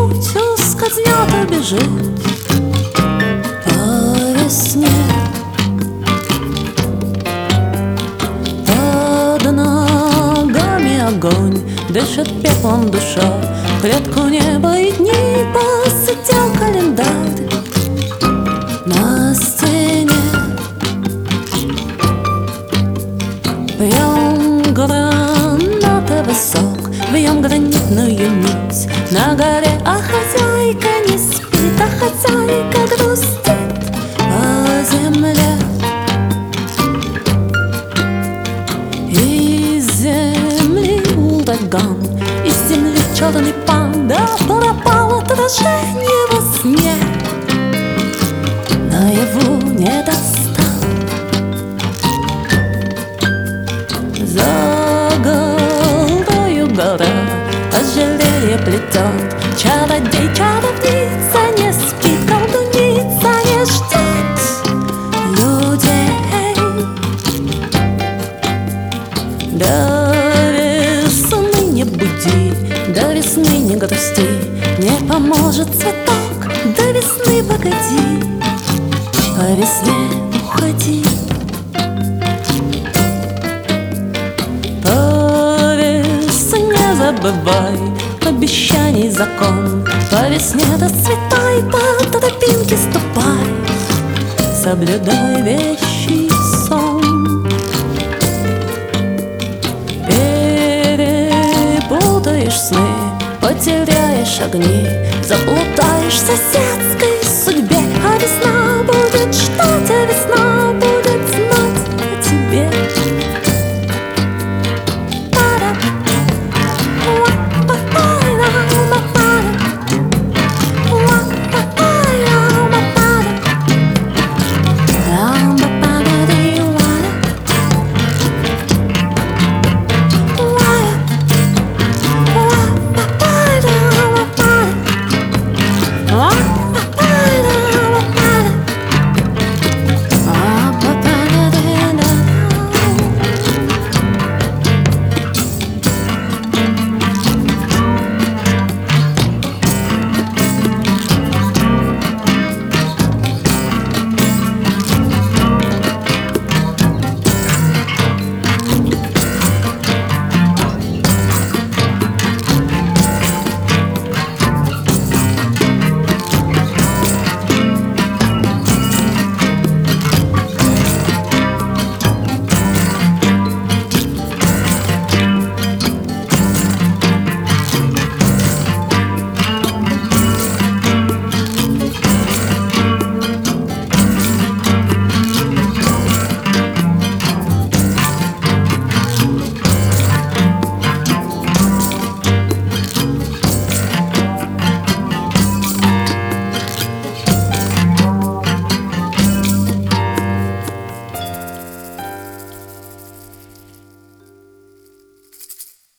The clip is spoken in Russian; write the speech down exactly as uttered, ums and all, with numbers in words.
путь ускользнет, убежит по весне. Под ногами огонь, дышит пеплом душа, клетку неба и дней посетил календарь на стене. Пьем гранатовый сок, бьем гранитную нить на горе, а хозяйка не спит, а хозяйка грустит по земле. Из земли ураган, из земли черный панда, пропал отражение во сне, наяву не достал. За горою гора ожерелье плетет, чародей, чаровница не спит, колдуница не ждет людей. До весны не буди, до весны не грусти, не поможет цветок, до весны погоди, по весне уходи. По весне забывай обещаний закон, по весне расцветай, по тропинке ступай, соблюдай вещий сон. Перепутаешь сны, потеряешь огни, заплутаешь в соседской судьбе, а весна